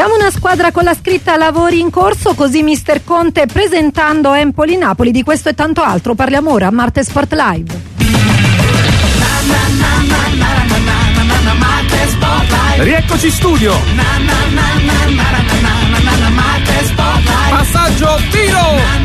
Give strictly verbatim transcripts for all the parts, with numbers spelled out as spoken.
Siamo una squadra con la scritta lavori in corso, così mister Conte presentando Empoli-Napoli. Di questo e tanto altro parliamo ora a Marte Sport Live. Rieccoci in studio. Passaggio, tiro.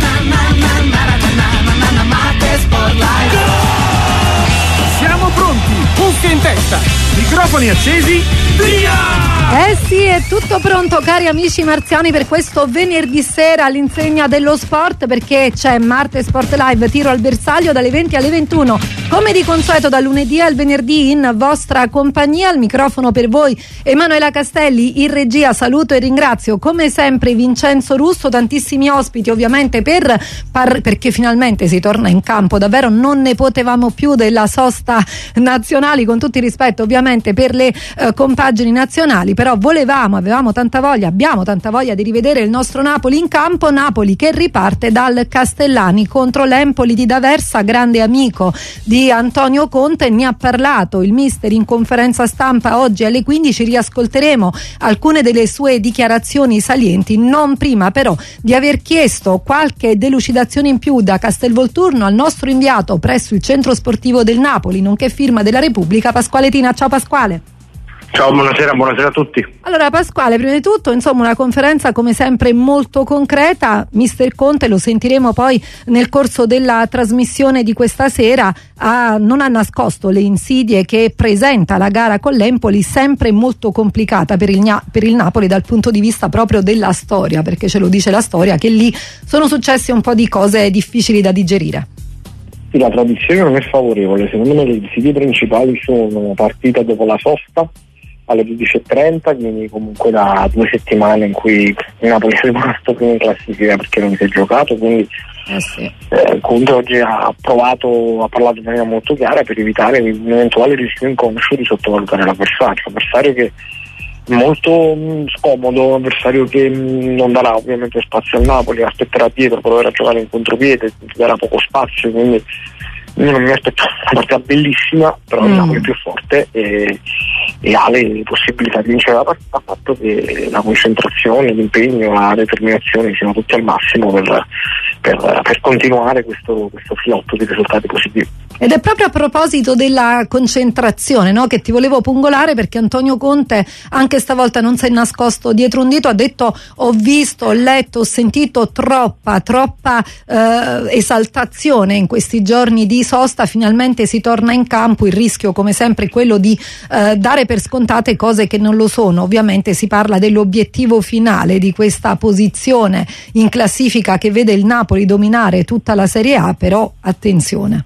Siamo pronti, cuffie in testa, microfoni accesi, via! Eh sì, è tutto pronto, cari amici marziani, per questo venerdì sera all'insegna dello sport, perché c'è Marte Sport Live, tiro al bersaglio dalle venti alle ventuno, come di consueto dal lunedì al venerdì in vostra compagnia. Al microfono per voi Emanuela Castelli, in regia saluto e ringrazio come sempre Vincenzo Russo, tantissimi ospiti ovviamente per par- perché finalmente si torna in campo, davvero non ne potevamo più della sosta nazionali, con tutto il rispetto ovviamente per le eh, compagini nazionali, però volevamo, avevamo tanta voglia, abbiamo tanta voglia di rivedere il nostro Napoli in campo. Napoli che riparte dal Castellani contro l'Empoli di D'Aversa, grande amico di Antonio Conte, ne ha parlato il mister in conferenza stampa oggi alle quindici. Riascolteremo alcune delle sue dichiarazioni salienti, non prima però di aver chiesto qualche delucidazione in più da Castelvolturno al nostro inviato presso il centro sportivo del Napoli, nonché firma della Repubblica, Pasquale Tina. Ciao Pasquale. Ciao, buonasera, buonasera a tutti. Allora Pasquale, prima di tutto insomma una conferenza come sempre molto concreta. Mister Conte, lo sentiremo poi nel corso della trasmissione di questa sera, ha, non ha nascosto le insidie che presenta la gara con l'Empoli, sempre molto complicata per il, per il Napoli dal punto di vista proprio della storia, perché ce lo dice la storia che lì sono successe un po' di cose difficili da digerire. Sì, la tradizione non è favorevole, secondo me le insidie principali sono partita dopo la sosta alle dodici e trenta, quindi comunque da due settimane in cui il Napoli è rimasto prima in classifica perché non si è giocato, quindi eh sì. eh, Conte oggi ha provato, ha parlato in maniera molto chiara per evitare un eventuale rischio inconscio di sottovalutare l'avversario, avversario che è molto mh, scomodo, avversario che mh, non darà ovviamente spazio al Napoli, aspetterà dietro, proverà a giocare in contropiede, darà poco spazio, quindi io non mi aspetto una partita bellissima, però mm. il Napoli è più forte e, e ha le possibilità di vincere la partita, a fatto che la concentrazione, l'impegno, la determinazione siano tutti al massimo per, per, per continuare questo, questo filotto di risultati positivi. Ed è proprio a proposito della concentrazione, no, che ti volevo pungolare, perché Antonio Conte anche stavolta non si è nascosto dietro un dito, ha detto ho visto, ho letto, ho sentito troppa, troppa eh, esaltazione in questi giorni di sosta, finalmente si torna in campo, il rischio come sempre è quello di eh, dare per scontate cose che non lo sono. Ovviamente si parla dell'obiettivo finale di questa posizione in classifica che vede il Napoli dominare tutta la Serie A, però attenzione.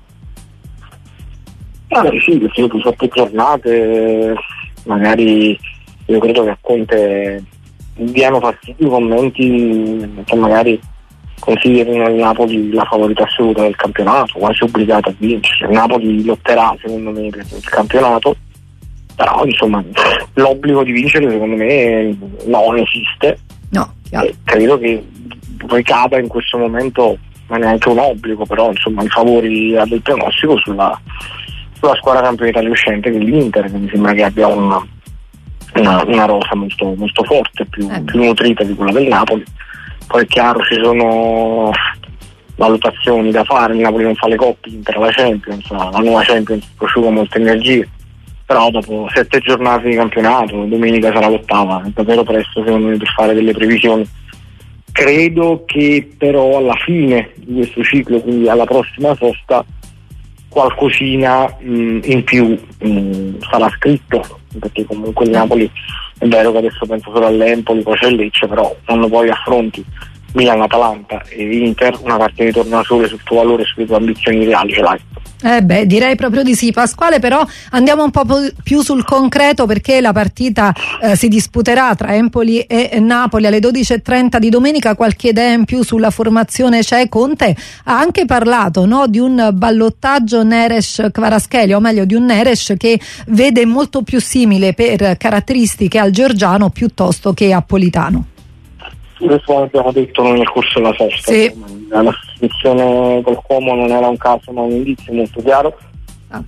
Ah, sì, perché dopo sette giornate magari io credo che a Conte diano fastidio i commenti che magari considerino il Napoli la favorita assoluta del campionato, quasi obbligato a vincere. Il Napoli lotterà secondo me per il campionato, però insomma l'obbligo di vincere secondo me non esiste. No, e credo che ricada in questo momento, non è neanche un obbligo, però insomma i favori del pronostico sulla la squadra campione Italia uscente che è l'Inter, che mi sembra che abbia una, una, una rosa molto, molto forte, più, eh. più nutrita di quella del Napoli. Poi è chiaro, ci sono valutazioni da fare, il Napoli non fa le coppie, l'Inter la Champions, la nuova Champions prosciuga molte energie, però dopo sette giornate di campionato, domenica sarà l'ottava, è davvero presto secondo me per fare delle previsioni. Credo che però alla fine di questo ciclo, quindi alla prossima sosta, qualcosina mh, in più mh, sarà scritto, perché comunque il Napoli è vero che adesso penso solo all'Empoli, poi c'è il Lecce, però quando poi affronti Milan, Atalanta e Inter, una partita di torna sole sul tuo valore e sulle tue ambizioni reali ce l'hai. Eh beh, direi proprio di sì, Pasquale, però andiamo un po' più sul concreto, perché la partita eh, si disputerà tra Empoli e Napoli alle dodici e trenta di domenica. Qualche idea in più sulla formazione c'è? Conte ha anche parlato, no, di un ballottaggio Neres-Kvaratskhelia, o meglio di un Neres che vede molto più simile per caratteristiche al georgiano piuttosto che a Politano. Questo abbiamo detto nel corso della sosta, sì. La sostituzione col Como non era un caso ma un indizio molto chiaro. Ah.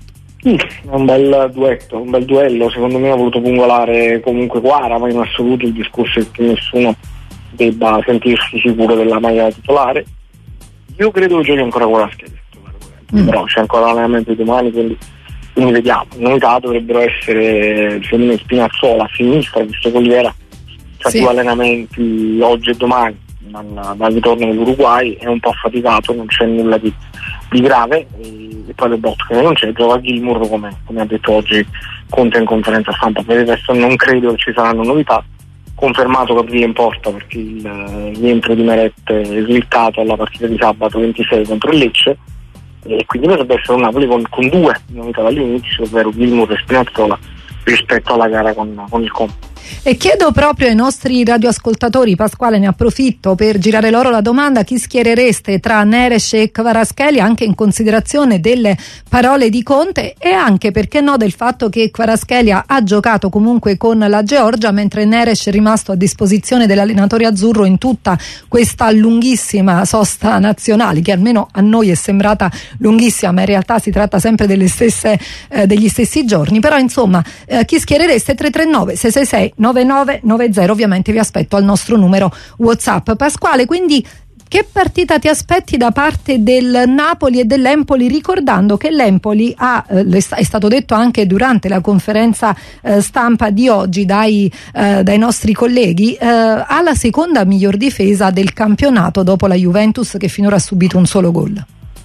Sì, è un bel duetto, un bel duello. Secondo me ha voluto pungolare comunque Quara, ma in assoluto il discorso è che nessuno debba sentirsi sicuro della maglia titolare. Io credo che giochi ancora con la scheda, mm. però c'è ancora l'allenamento di domani, quindi, quindi vediamo. In novità dovrebbero essere secondo me Spinazzola a sinistra, visto che Oliveira c'ha sì. due allenamenti oggi e domani dal, dal ritorno dell'Uruguay, è un po' affaticato, non c'è nulla di, di grave, e, e poi le botte che non c'è, gioca Gilmour come, come ha detto oggi Conte in conferenza stampa. Per il resto non credo che ci saranno novità. Confermato Gabriele in porta perché il rientro di Meret è slittato alla partita di sabato ventisei contro il Lecce, e quindi dovrebbe essere un Napoli con, con due novità dall'inizio, ovvero Gilmour e Spinazzola, rispetto alla gara con, con il Como. E chiedo proprio ai nostri radioascoltatori, Pasquale, ne approfitto per girare loro la domanda: chi schierereste tra Neres e Kvaratskhelia, anche in considerazione delle parole di Conte e anche, perché no, del fatto che Kvaratskhelia ha giocato comunque con la Georgia, mentre Neres è rimasto a disposizione dell'allenatore azzurro in tutta questa lunghissima sosta nazionale, che almeno a noi è sembrata lunghissima, ma in realtà si tratta sempre delle stesse, eh, degli stessi giorni. Però insomma, eh, chi schierereste? Tre tre nove sei sei sei nove nove nove zero, ovviamente vi aspetto al nostro numero WhatsApp. Pasquale, quindi che partita ti aspetti da parte del Napoli e dell'Empoli, ricordando che l'Empoli ha, eh, è stato detto anche durante la conferenza eh, stampa di oggi dai, eh, dai nostri colleghi, eh, ha la seconda miglior difesa del campionato dopo la Juventus, che finora ha subito un solo gol.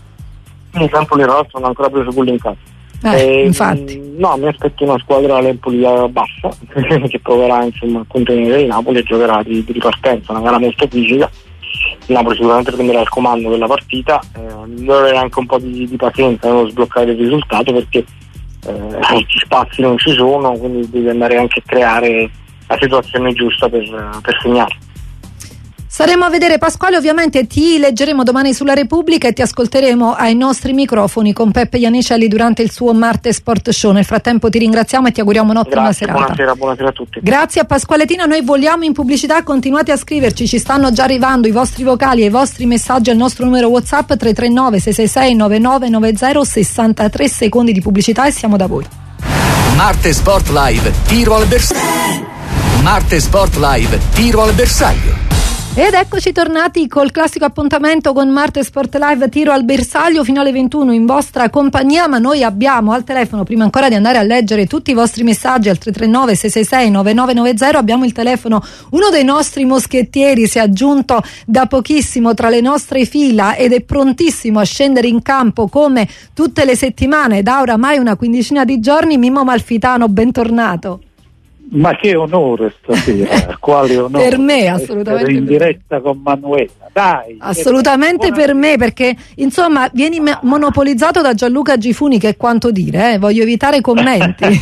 Il Napoli in realtà non ha ancora preso gol in casa. Eh, eh, infatti. No, mi aspetto una squadra all'Empoli bassa che proverà insomma a contenere il Napoli e giocherà di, di ripartenza, una gara molto fisica. Il Napoli sicuramente prenderà il comando della partita, eh, deve avere anche un po' di, di pazienza nello sbloccare il risultato, perché eh, gli spazi non ci sono, quindi devi andare anche a creare la situazione giusta per, per segnare. Staremo a vedere, Pasquale, ovviamente ti leggeremo domani sulla Repubblica e ti ascolteremo ai nostri microfoni con Peppe Iannicelli durante il suo Marte Sport Show. Nel frattempo ti ringraziamo e ti auguriamo un'ottima Grazie, serata. Buonasera, buonasera a tutti. Grazie a Pasquale Tina, noi voliamo in pubblicità, continuate a scriverci, ci stanno già arrivando i vostri vocali e i vostri messaggi al nostro numero WhatsApp tre tre nove sei sei sei nove nove nove zero, sessantatré secondi di pubblicità e siamo da voi. Marte Sport Live, tiro al bersaglio. Marte Sport Live, tiro al bersaglio. Ed eccoci tornati col classico appuntamento con Marte Sport Live, tiro al bersaglio fino alle ventuno in vostra compagnia, ma noi abbiamo al telefono, prima ancora di andare a leggere tutti i vostri messaggi al tre tre nove sei sei sei nove nove nove zero, abbiamo il telefono uno dei nostri moschettieri, si è aggiunto da pochissimo tra le nostre fila ed è prontissimo a scendere in campo come tutte le settimane da oramai una quindicina di giorni. Mimmo Malfitano, bentornato. Ma che onore stasera, quale onore per me, assolutamente in diretta con Manuela, dai, assolutamente per me, perché insomma vieni me- monopolizzato da Gianluca Gifuni, che è quanto dire, eh? Voglio evitare commenti.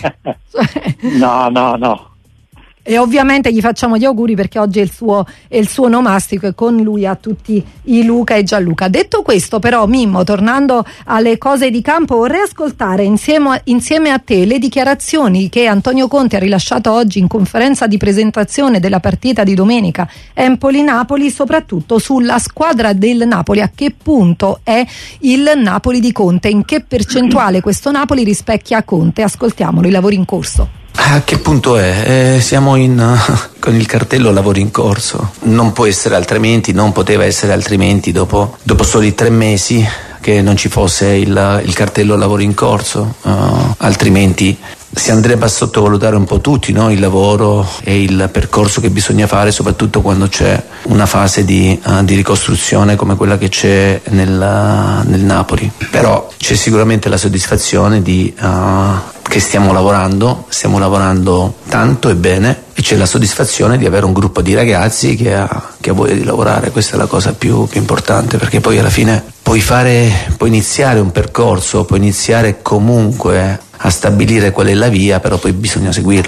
no no no E ovviamente gli facciamo gli auguri perché oggi è il suo, è il suo onomastico, e con lui a tutti i Luca e Gianluca. Detto questo, però, Mimmo, tornando alle cose di campo, vorrei ascoltare insieme, insieme a te le dichiarazioni che Antonio Conte ha rilasciato oggi in conferenza di presentazione della partita di domenica Empoli-Napoli, soprattutto sulla squadra del Napoli. A che punto è il Napoli di Conte? In che percentuale questo Napoli rispecchia Conte? Ascoltiamolo, i lavori in corso. A che punto è? Eh, siamo in, uh, con il cartello lavori in corso. Non può essere altrimenti, non poteva essere altrimenti dopo, dopo soli tre mesi che non ci fosse il, il cartello lavori in corso, uh, altrimenti si andrebbe a sottovalutare un po' tutti, no? Il lavoro e il percorso che bisogna fare, soprattutto quando c'è una fase di, uh, di ricostruzione come quella che c'è nel, uh, nel Napoli. Però c'è sicuramente la soddisfazione di uh, che stiamo lavorando, stiamo lavorando tanto e bene, e c'è la soddisfazione di avere un gruppo di ragazzi che ha, che ha voglia di lavorare. Questa è la cosa più, più importante, perché poi alla fine puoi fare, puoi iniziare un percorso, puoi iniziare comunque a stabilire qual è la via, però poi bisogna seguirla.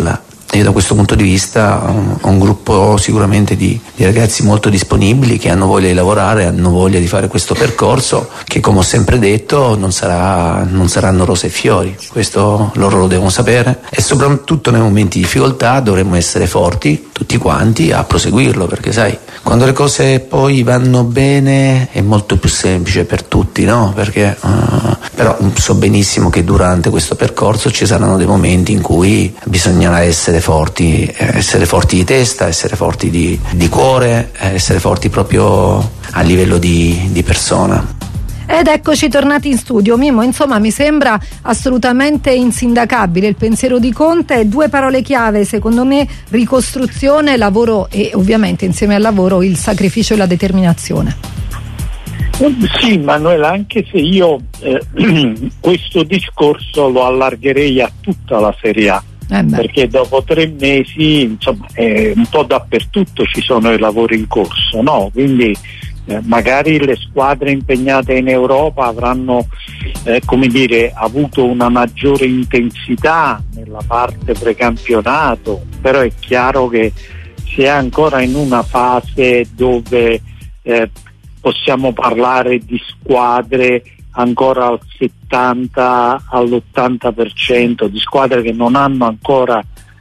e da questo punto di vista ho un gruppo sicuramente di, di ragazzi molto disponibili che hanno voglia di lavorare, hanno voglia di fare questo percorso che, come ho sempre detto, non sarà, non saranno rose e fiori, questo loro lo devono sapere, e soprattutto nei momenti di difficoltà dovremmo essere forti tutti quanti a proseguirlo, perché sai, quando le cose poi vanno bene è molto più semplice per tutti, no? Perché uh, però so benissimo che durante questo percorso ci saranno dei momenti in cui bisognerà essere forti, essere forti di testa, essere forti di, di cuore, essere forti proprio a livello di, di persona. Ed eccoci tornati in studio. Mimmo, insomma, mi sembra assolutamente insindacabile il pensiero di Conte. Due parole chiave, secondo me: ricostruzione, lavoro e ovviamente insieme al lavoro il sacrificio e la determinazione. Sì, Manuela, anche se io eh, questo discorso lo allargherei a tutta la Serie A. Eh perché dopo tre mesi, insomma, eh, un po' dappertutto ci sono i lavori in corso, no? Quindi eh, magari le squadre impegnate in Europa avranno eh, come dire, avuto una maggiore intensità nella parte precampionato, però è chiaro che si è ancora in una fase dove eh, possiamo parlare di squadre ancora al settanta all'ottanta per cento, di squadre che non hanno ancora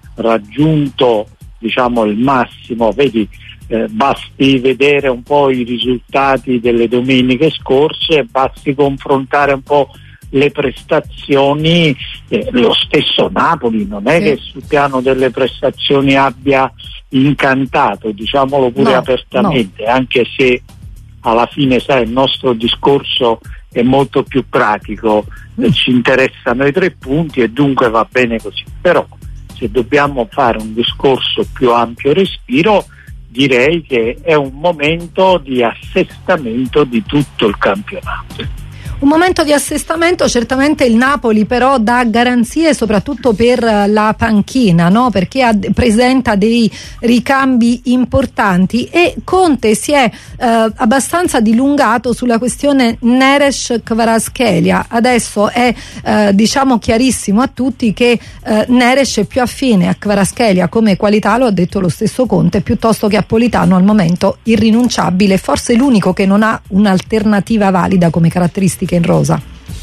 raggiunto, diciamo, il massimo. Vedi, eh, basti vedere un po' i risultati delle domeniche scorse, basti confrontare un po' le prestazioni. Eh, lo stesso Napoli non è sì. che sul piano delle prestazioni abbia incantato, diciamolo pure no, apertamente, no. Anche se alla fine, sai, il nostro discorso è molto più pratico, mm. ci interessano i tre punti e dunque va bene così. Però se dobbiamo fare un discorso più ampio respiro, direi che è un momento di assestamento di tutto il campionato. Un momento di assestamento, certamente il Napoli però dà garanzie soprattutto per la panchina, no? Perché ha, presenta dei ricambi importanti, e Conte si è eh, abbastanza dilungato sulla questione Neres-Kvaratskhelia. Adesso è eh, diciamo chiarissimo a tutti che eh, Neres è più affine a Kvaratskhelia come qualità, lo ha detto lo stesso Conte, piuttosto che a Politano, al momento irrinunciabile, forse l'unico che non ha un'alternativa valida come caratteristica in rosa.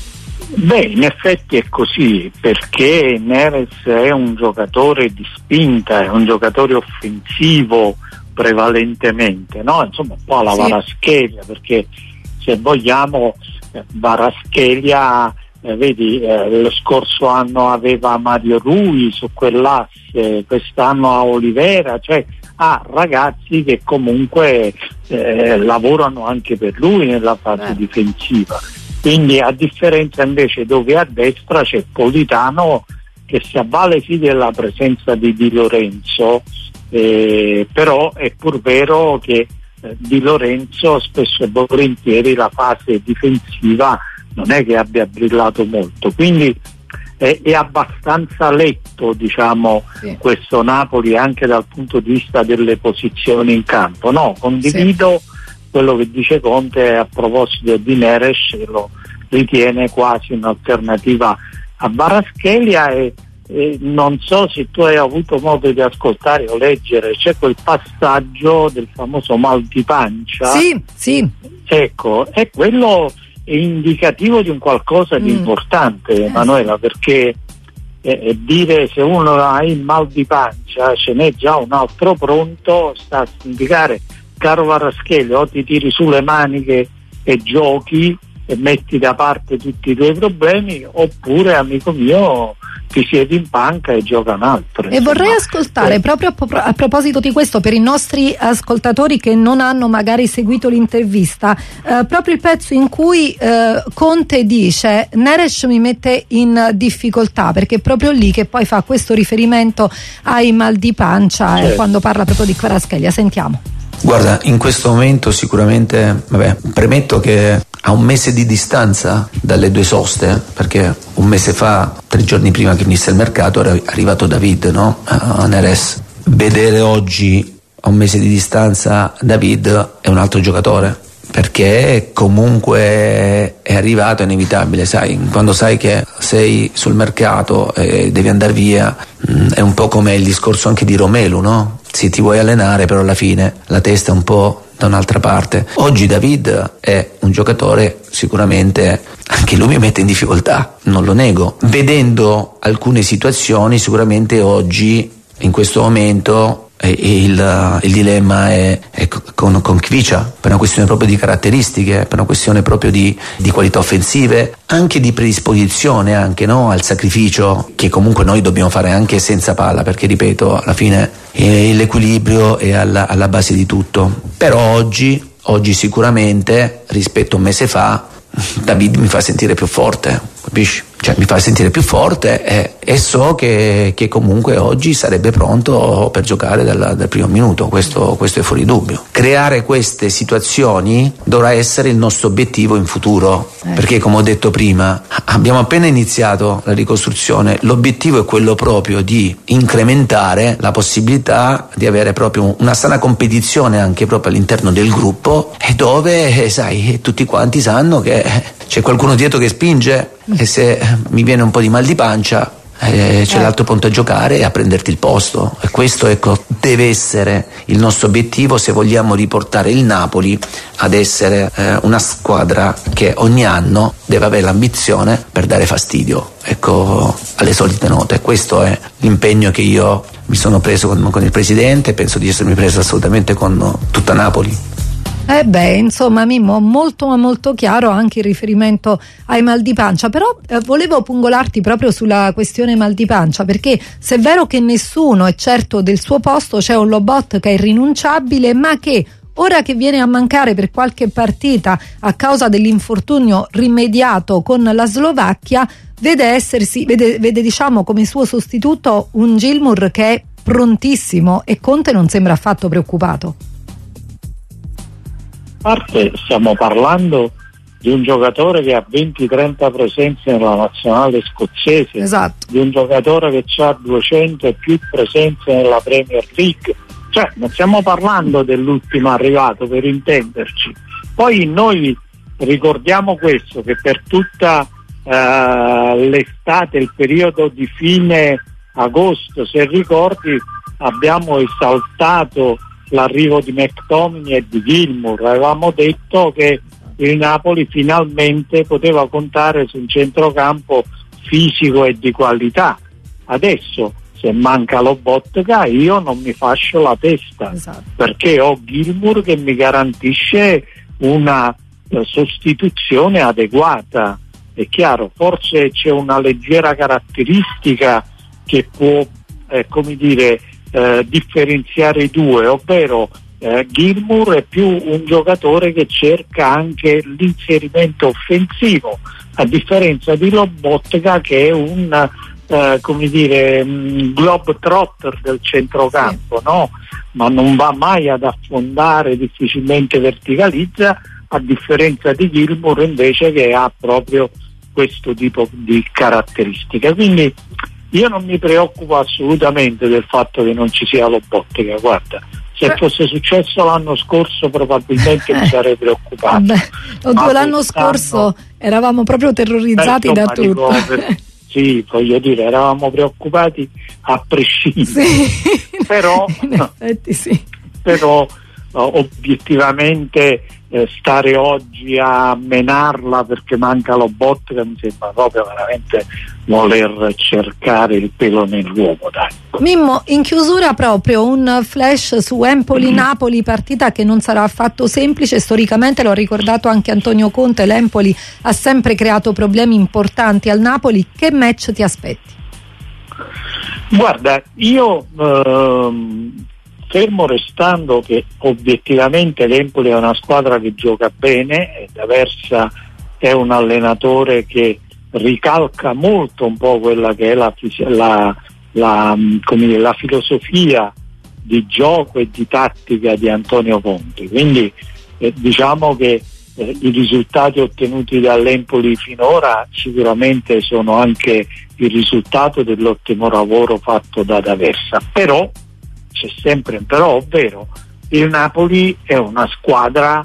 Beh, in effetti è così, perché Neres è un giocatore di spinta, è un giocatore offensivo prevalentemente, no? Insomma, un po' alla sì. Kvaratskhelia, perché se vogliamo eh, Kvaratskhelia eh, vedi, eh, lo scorso anno aveva Mario Rui su quell'asse, quest'anno ha Olivera, cioè ha ragazzi che comunque eh, lavorano anche per lui nella fase eh. difensiva. Quindi, a differenza invece dove a destra c'è Politano che si avvale sì della presenza di Di Lorenzo, eh, però è pur vero che eh, Di Lorenzo spesso e volentieri la fase difensiva non è che abbia brillato molto, quindi è, è abbastanza letto, diciamo, sì. questo Napoli anche dal punto di vista delle posizioni in campo. No, condivido sì. quello che dice Conte a proposito di Neres, che lo ritiene quasi un'alternativa a Kvaratskhelia, e, e non so se tu hai avuto modo di ascoltare o leggere, c'è quel passaggio del famoso mal di pancia. Sì, sì. Ecco, è quello è indicativo di un qualcosa di mm. importante, Emanuela, perché eh, dire se uno ha il mal di pancia, ce n'è già un altro pronto, sta a significare: caro Kvaratskhelia, o ti tiri sulle maniche e giochi e metti da parte tutti i tuoi problemi, oppure, amico mio, ti siedi in panca e gioca un altro. E insomma, vorrei ascoltare eh. proprio a, pro- a proposito di questo, per i nostri ascoltatori che non hanno magari seguito l'intervista, eh, proprio il pezzo in cui eh, Conte dice Neres mi mette in difficoltà, perché è proprio lì che poi fa questo riferimento ai mal di pancia, certo. eh, quando parla proprio di Kvaratskhelia. Sentiamo. Guarda, in questo momento sicuramente, vabbè, premetto che a un mese di distanza dalle due soste, perché un mese fa, tre giorni prima che finisse il mercato, era arrivato David, no? A Neres. Vedere oggi a un mese di distanza David è un altro giocatore, perché comunque è arrivato, è inevitabile, sai, quando sai che sei sul mercato e devi andare via, mh, è un po' come il discorso anche di Romelu, no? Sì, ti vuoi allenare, però alla fine la testa è un po' da un'altra parte. Oggi David è un giocatore, sicuramente anche lui mi mette in difficoltà, non lo nego. Vedendo alcune situazioni, sicuramente oggi, in questo momento, il, il dilemma è, è con, con Kvicha, per una questione proprio di caratteristiche, per una questione proprio di, di qualità offensive, anche di predisposizione anche, no, al sacrificio che comunque noi dobbiamo fare anche senza palla, perché ripeto, alla fine eh, l'equilibrio è alla, alla base di tutto. Però oggi, oggi sicuramente rispetto a un mese fa David mi fa sentire più forte, capisci? Cioè mi fa sentire più forte e, e so che, che comunque oggi sarebbe pronto per giocare dal, dal primo minuto, questo, questo è fuori dubbio. Creare queste situazioni dovrà essere il nostro obiettivo in futuro, eh. perché come ho detto prima abbiamo appena iniziato la ricostruzione, l'obiettivo è quello proprio di incrementare la possibilità di avere proprio una sana competizione anche proprio all'interno del gruppo, e dove sai tutti quanti sanno che c'è qualcuno dietro che spinge, e se mi viene un po' di mal di pancia eh, c'è eh. l'altro pronto a giocare e a prenderti il posto, e questo, ecco, deve essere il nostro obiettivo se vogliamo riportare il Napoli ad essere eh, una squadra che ogni anno deve avere l'ambizione per dare fastidio, ecco, alle solite note. Questo è l'impegno che io mi sono preso con, con il presidente, penso di essermi preso assolutamente con tutta Napoli. Eh beh, insomma, Mimmo, molto ma molto chiaro anche il riferimento ai mal di pancia, però eh, volevo pungolarti proprio sulla questione mal di pancia, perché se è vero che nessuno è certo del suo posto, c'è un Lobot che è irrinunciabile, ma che ora che viene a mancare per qualche partita a causa dell'infortunio rimediato con la Slovacchia, vede essersi, vede, vede diciamo come suo sostituto un Gilmour che è prontissimo, e Conte non sembra affatto preoccupato. A parte stiamo parlando di un giocatore che ha venti trenta presenze nella nazionale scozzese, esatto. di un giocatore che ha duecento e più presenze nella Premier League, cioè non stiamo parlando dell'ultimo arrivato, per intenderci. Poi noi ricordiamo questo, che per tutta eh, l'estate, il periodo di fine agosto, se ricordi, abbiamo esaltato l'arrivo di McTominay e di Gilmour. Avevamo detto che il Napoli finalmente poteva contare su un centrocampo fisico e di qualità. Adesso, se manca Lobotka, io non mi fascio la testa, esatto. perché ho Gilmour che mi garantisce una eh, sostituzione adeguata. È chiaro, forse c'è una leggera caratteristica che può, eh, come dire, Eh, differenziare i due, ovvero eh, Gilmour è più un giocatore che cerca anche l'inserimento offensivo, a differenza di Lobotka che è un eh, come dire um, globetrotter del centrocampo, sì. no? Ma non va mai ad affondare, difficilmente verticalizza, a differenza di Gilmour invece che ha proprio questo tipo di caratteristiche. Quindi io non mi preoccupo assolutamente del fatto che non ci sia Lobotka, guarda, se eh. fosse successo l'anno scorso probabilmente eh. mi sarei preoccupato. Vabbè, oddio, l'anno scorso eravamo proprio terrorizzati beh, da tutto. Per, sì, voglio dire, eravamo preoccupati a prescindere, sì. però, in effetti sì. però obiettivamente eh, stare oggi a menarla perché manca Lobotka mi sembra proprio veramente voler cercare il pelo nell'uovo, dai. Mimmo, in chiusura proprio un flash su Empoli-Napoli, partita che non sarà affatto semplice. Storicamente, l'ho ricordato anche Antonio Conte, l'Empoli ha sempre creato problemi importanti al Napoli. Che match ti aspetti? Guarda, io ehm, fermo restando che obiettivamente l'Empoli è una squadra che gioca bene, e D'Aversa è un allenatore che ricalca molto un po' quella che è la, la, la, come dire, la filosofia di gioco e di tattica di Antonio Conte, quindi eh, diciamo che eh, i risultati ottenuti dall'Empoli finora sicuramente sono anche il risultato dell'ottimo lavoro fatto da D'Aversa, però c'è sempre un però, ovvero il Napoli è una squadra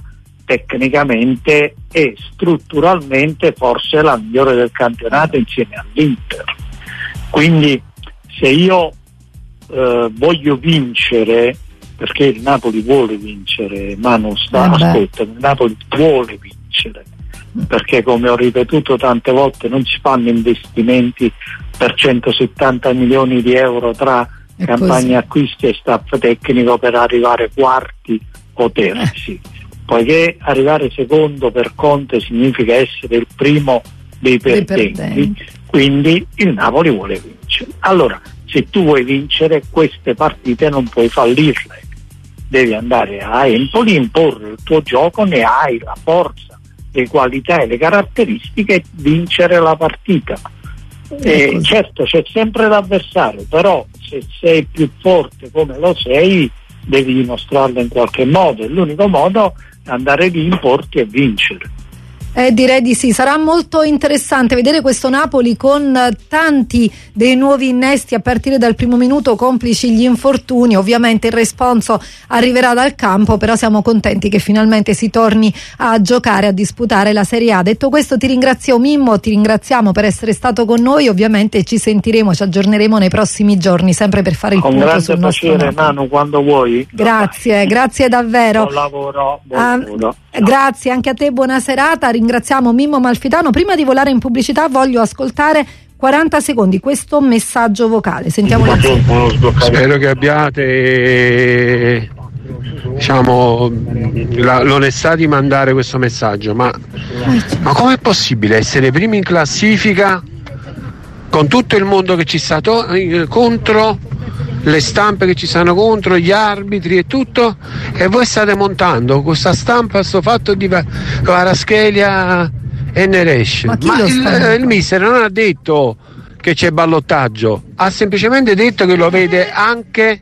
tecnicamente e strutturalmente forse la migliore del campionato insieme all'Inter. Quindi se io eh, voglio vincere, perché il Napoli vuole vincere, ma non sta, eh ascolta, il Napoli vuole vincere, perché come ho ripetuto tante volte non si fanno investimenti per centosettanta milioni di euro tra è campagne così. Acquisti e staff tecnico per arrivare quarti o terzi, eh. poiché arrivare secondo per Conte significa essere il primo dei perdenti, perdenti. Quindi il Napoli vuole vincere. Allora, se tu vuoi vincere queste partite non puoi fallirle, devi andare a Empoli, imporre il tuo gioco, ne hai la forza, le qualità e le caratteristiche e vincere la partita. E certo c'è sempre l'avversario, però se sei più forte come lo sei devi dimostrarlo in qualche modo, e l'unico modo è andare lì, importi e vincere. Eh, direi di sì, sarà molto interessante vedere questo Napoli con eh, tanti dei nuovi innesti a partire dal primo minuto, complici gli infortuni. Ovviamente il responso arriverà dal campo, però siamo contenti che finalmente si torni a giocare, a disputare la Serie A. Detto questo, ti ringrazio Mimmo, ti ringraziamo per essere stato con noi, ovviamente ci sentiremo, ci aggiorneremo nei prossimi giorni sempre per fare il con punto sul nostro piacere, Manu, quando vuoi. Grazie, grazie davvero. Buon lavoro, buon Ah, lavoro. Grazie anche a te, buona serata. Ringraziamo Mimmo Malfitano. Prima di volare in pubblicità voglio ascoltare quaranta secondi questo messaggio vocale. Sentiamolo insieme. Spero che abbiate, diciamo, la, l'onestà di mandare questo messaggio, ma, ma com'è possibile essere primi in classifica con tutto il mondo che ci sta to- contro, le stampe che ci stanno contro, gli arbitri e tutto, e voi state montando questa stampa, sto fatto di Kvaratskhelia e Neres? Ma, ma il, il mister non ha detto che c'è ballottaggio, ha semplicemente detto che lo vede anche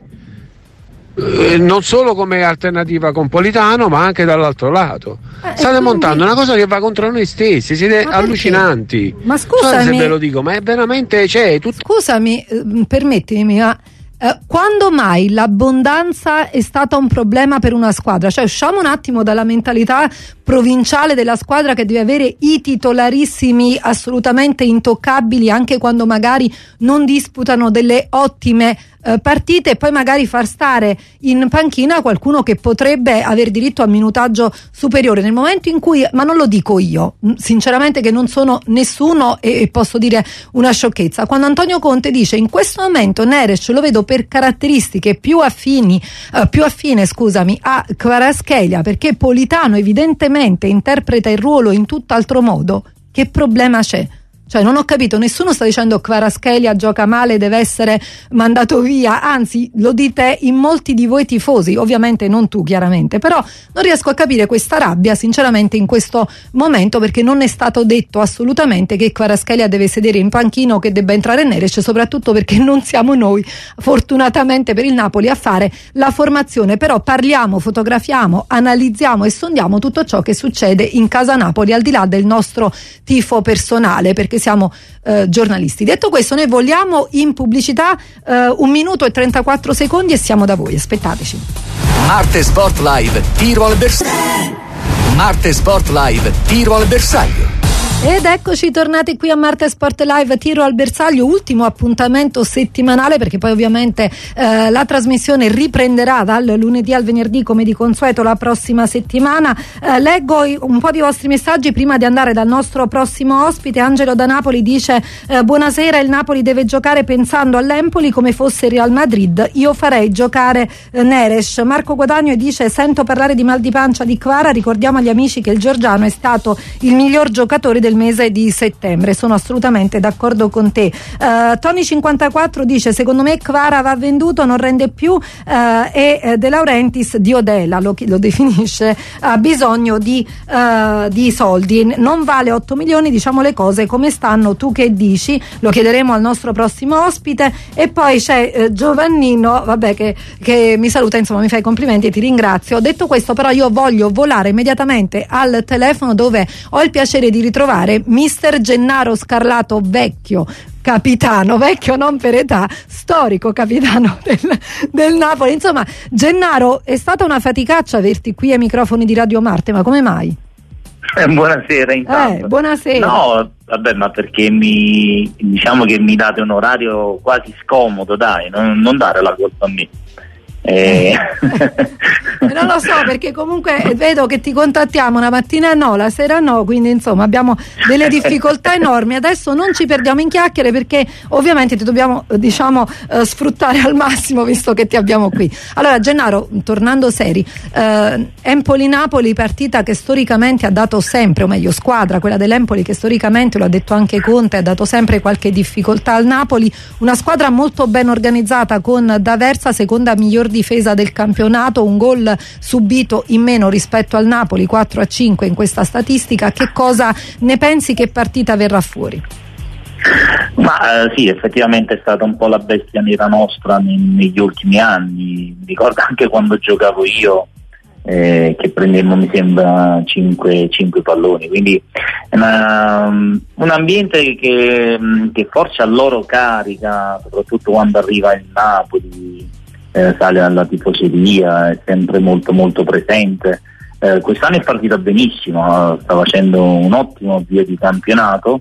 eh, non solo come alternativa con Politano, ma anche dall'altro lato. Eh, state quindi montando una cosa che va contro noi stessi, siete ma allucinanti. Ma scusami, non so se ve lo dico, ma è veramente, c'è tutto. Scusami, eh, permettimi, ma Eh, quando mai l'abbondanza è stata un problema per una squadra? Cioè, usciamo un attimo dalla mentalità provinciale della squadra che deve avere i titolarissimi assolutamente intoccabili anche quando magari non disputano delle ottime eh, partite, e poi magari far stare in panchina qualcuno che potrebbe aver diritto a minutaggio superiore. Nel momento in cui, ma non lo dico io, sinceramente, che non sono nessuno e, e posso dire una sciocchezza, quando Antonio Conte dice in questo momento Neres lo vedo per caratteristiche più affini eh, più affine scusami a Kvaratskhelia, perché Politano evidentemente interpreta il ruolo in tutt'altro modo, che problema c'è? Cioè, non ho capito, nessuno sta dicendo Kvaratskhelia gioca male, deve essere mandato via, anzi lo dite in molti di voi tifosi, ovviamente non tu chiaramente, però non riesco a capire questa rabbia sinceramente in questo momento, perché non è stato detto assolutamente che Kvaratskhelia deve sedere in panchino, che debba entrare Neres, soprattutto perché non siamo noi fortunatamente per il Napoli a fare la formazione. Però parliamo, fotografiamo, analizziamo e sondiamo tutto ciò che succede in casa Napoli al di là del nostro tifo personale, perché siamo eh, giornalisti. Detto questo, noi vogliamo in pubblicità, eh, un minuto e trentaquattro secondi e siamo da voi, aspettateci. Marte Sport Live, tiro al bersaglio. Marte Sport Live, tiro al bersaglio. Ed eccoci tornati qui a Marte Sport Live, tiro al bersaglio, ultimo appuntamento settimanale, perché poi ovviamente eh, la trasmissione riprenderà dal lunedì al venerdì come di consueto la prossima settimana. Eh, leggo un po' di vostri messaggi prima di andare dal nostro prossimo ospite. Angelo da Napoli dice eh, buonasera, il Napoli deve giocare pensando all'Empoli come fosse Real Madrid, io farei giocare eh, Neres. Marco Guadagno dice sento parlare di mal di pancia di Kvara, ricordiamo agli amici che il georgiano è stato il miglior giocatore del mese di settembre, sono assolutamente d'accordo con te. uh, Tony cinquantaquattro dice secondo me Kvara va venduto, non rende più, uh, e uh, De Laurentiis di Odella lo, lo definisce, ha bisogno di, uh, di soldi, non vale otto milioni, diciamo le cose come stanno, tu che dici? Lo chiederemo al nostro prossimo ospite. E poi c'è uh, Giovannino, vabbè, che, che mi saluta, insomma mi fa i complimenti e ti ringrazio. Detto questo, però, io voglio volare immediatamente al telefono dove ho il piacere di ritrovare mister Gennaro Scarlato Vecchio, capitano, vecchio non per età, storico capitano del, del Napoli. Insomma, Gennaro, è stata una faticaccia averti qui ai microfoni di Radio Marte, ma come mai? Eh, buonasera intanto. Eh, buonasera. No, vabbè, ma perché mi diciamo che mi date un orario quasi scomodo, dai, non, non dare la colpa a me. Eh. Non lo so, perché comunque vedo che ti contattiamo una mattina no, la sera no, quindi insomma abbiamo delle difficoltà enormi. Adesso non ci perdiamo in chiacchiere, perché ovviamente ti dobbiamo diciamo eh, sfruttare al massimo, visto che ti abbiamo qui. Allora Gennaro, tornando seri, eh, Empoli-Napoli, partita che storicamente ha dato sempre, o meglio squadra, quella dell'Empoli, che storicamente, lo ha detto anche Conte, ha dato sempre qualche difficoltà al Napoli, una squadra molto ben organizzata, con D'Aversa seconda miglior difesa del campionato, un gol subito in meno rispetto al Napoli, quattro a cinque in questa statistica. Che cosa ne pensi? Che partita verrà fuori? Ma eh, sì, effettivamente è stata un po' la bestia nera nostra ne- negli ultimi anni. Mi ricordo anche quando giocavo io eh, che prendemmo, mi sembra, cinque palloni, quindi è una, un ambiente che, che forse a loro carica, soprattutto quando arriva il Napoli, Eh, sale alla tifoseria, è sempre molto molto presente. Eh, quest'anno è partita benissimo, sta facendo un ottimo avvio di campionato,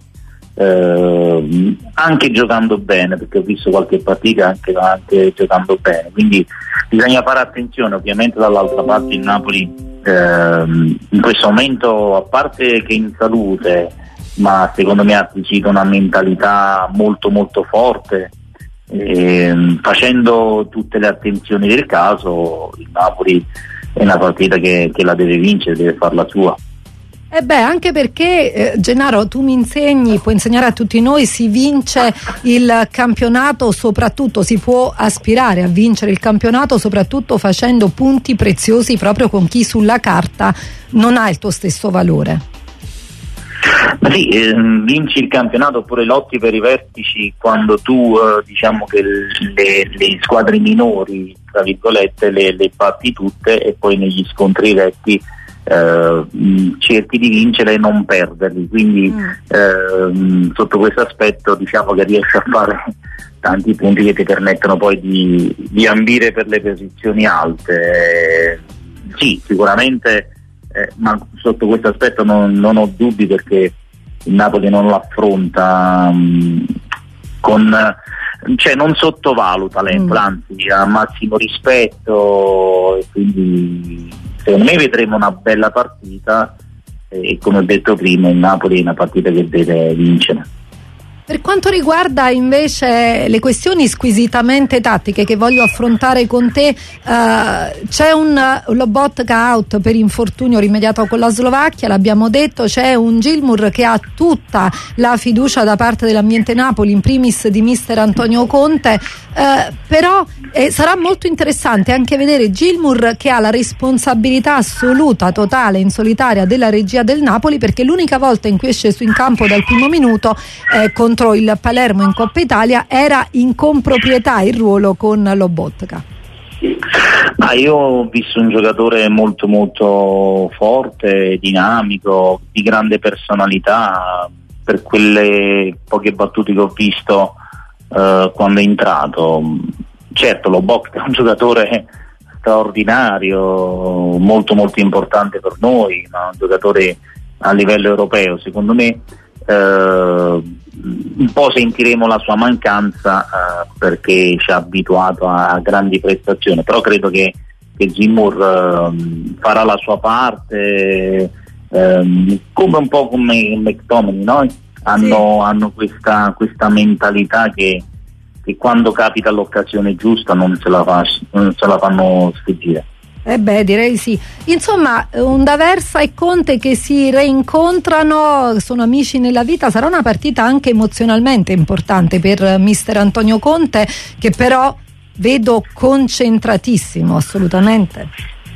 eh, anche giocando bene, perché ho visto qualche partita anche, anche giocando bene, quindi bisogna fare attenzione. Ovviamente dall'altra parte il Napoli eh, in questo momento, a parte che in salute, ma secondo me ha acquisito una mentalità molto molto forte. E, facendo tutte le attenzioni del caso, il Napoli è una partita che, che la deve vincere, deve farla sua. E eh beh, anche perché eh, Gennaro, tu mi insegni, puoi insegnare a tutti noi, si vince il campionato, soprattutto si può aspirare a vincere il campionato soprattutto facendo punti preziosi proprio con chi sulla carta non ha il tuo stesso valore. Ma sì, eh, vinci il campionato oppure lotti per i vertici quando tu eh, diciamo che le, le squadre minori, tra virgolette, le, le batti tutte, e poi negli scontri diretti eh, cerchi di vincere e non perderli, quindi mm. eh, sotto questo aspetto diciamo che riesci a fare tanti punti che ti permettono poi di, di ambire per le posizioni alte. Eh, sì, sicuramente. Eh, ma sotto questo aspetto non, non ho dubbi, perché il Napoli non l'affronta um, con, cioè non sottovaluta l'Empoli, mm. anzi ha massimo rispetto, e quindi secondo me vedremo una bella partita, e come ho detto prima il Napoli è una partita che deve vincere. Per quanto riguarda invece le questioni squisitamente tattiche che voglio affrontare con te, eh, c'è un Lobotka out per infortunio rimediato con la Slovacchia, l'abbiamo detto, c'è un Gilmour che ha tutta la fiducia da parte dell'ambiente Napoli, in primis di mister Antonio Conte, eh, però eh, sarà molto interessante anche vedere Gilmour che ha la responsabilità assoluta, totale, in solitaria della regia del Napoli, perché l'unica volta in cui è sceso in campo dal primo minuto eh, con il Palermo in Coppa Italia era in comproprietà il ruolo con Lobotka. Ma io ho visto un giocatore molto molto forte, dinamico, di grande personalità, per quelle poche battute che ho visto eh, quando è entrato. Certo, Lobotka è un giocatore straordinario, molto molto importante per noi, ma un giocatore a livello europeo. Secondo me Uh, un po' sentiremo la sua mancanza uh, perché ci ha abituato a, a grandi prestazioni, però credo che, che Gilmour uh, farà la sua parte, uh, come un po' come McTominay, no? hanno, sì. hanno questa, questa mentalità che, che quando capita l'occasione giusta non se la, fa, non se la fanno sfuggire. Eh beh, direi sì. Insomma, un D'Aversa e Conte che si reincontrano, sono amici nella vita, sarà una partita anche emozionalmente importante per mister Antonio Conte, che però vedo concentratissimo, assolutamente.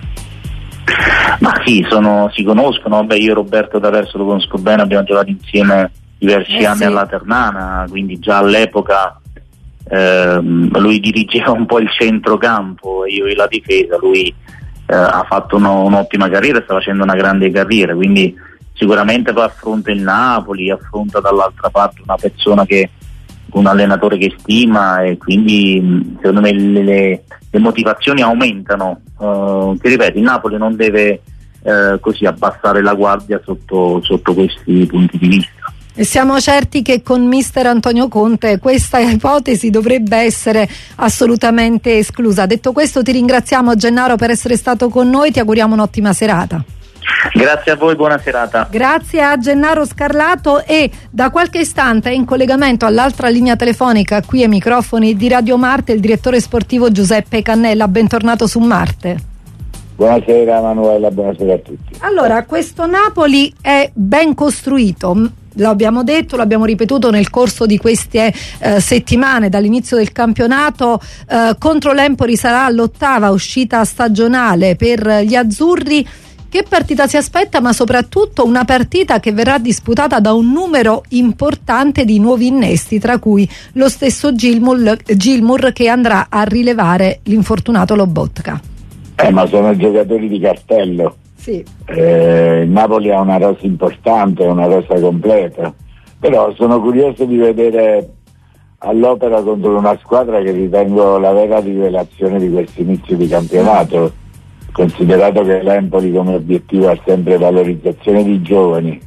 Ma sì, sono, si conoscono, beh, io Roberto D'Aversa lo conosco bene, abbiamo giocato insieme diversi eh anni sì. alla Ternana, quindi già all'epoca ehm, lui dirigeva un po' il centrocampo e io la difesa, lui Eh, ha fatto uno, un'ottima carriera, sta facendo una grande carriera, quindi sicuramente poi affronta il Napoli, affronta dall'altra parte una persona che un allenatore che stima, e quindi secondo me le, le, le motivazioni aumentano. Uh, che ripeto, il Napoli non deve uh, così abbassare la guardia sotto, sotto questi punti di vista. E siamo certi che con mister Antonio Conte questa ipotesi dovrebbe essere assolutamente esclusa. Detto questo, ti ringraziamo Gennaro per essere stato con noi, ti auguriamo un'ottima serata. Grazie a voi, buona serata. Grazie a Gennaro Scarlato, e da qualche istante è in collegamento all'altra linea telefonica qui ai microfoni di Radio Marte il direttore sportivo Giuseppe Cannella. Bentornato su Marte. Buonasera Manuela, buonasera a tutti. Allora, questo Napoli è ben costruito. Lo abbiamo detto, l'abbiamo ripetuto nel corso di queste eh, settimane dall'inizio del campionato. Eh, contro l'Empoli sarà l'ottava uscita stagionale per gli azzurri. Che partita si aspetta, ma soprattutto una partita che verrà disputata da un numero importante di nuovi innesti, tra cui lo stesso Gilmour, Gilmour che andrà a rilevare l'infortunato Lobotka. Eh, ma sono giocatori di cartello. Sì. Eh, il Napoli ha una rosa importante, una rosa completa, però sono curioso di vedere all'opera contro una squadra che ritengo la vera rivelazione di questo inizio di campionato, considerato che l'Empoli come obiettivo ha sempre valorizzazione di giovani,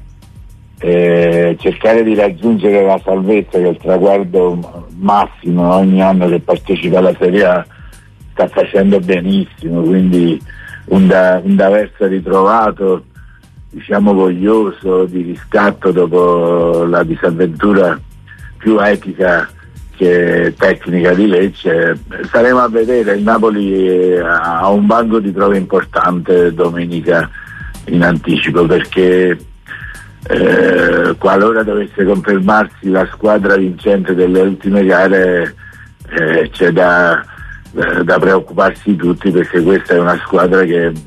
eh, cercare di raggiungere la salvezza, che è il traguardo massimo ogni anno che partecipa alla Serie A, sta facendo benissimo, quindi un, da, un D'Aversa ritrovato, diciamo voglioso di riscatto dopo la disavventura più etica che tecnica di Lecce. Staremo a vedere. Il Napoli ha un banco di prove importante domenica in anticipo, perché eh, qualora dovesse confermarsi la squadra vincente delle ultime gare, eh, c'è da da preoccuparsi tutti, perché questa è una squadra che eh,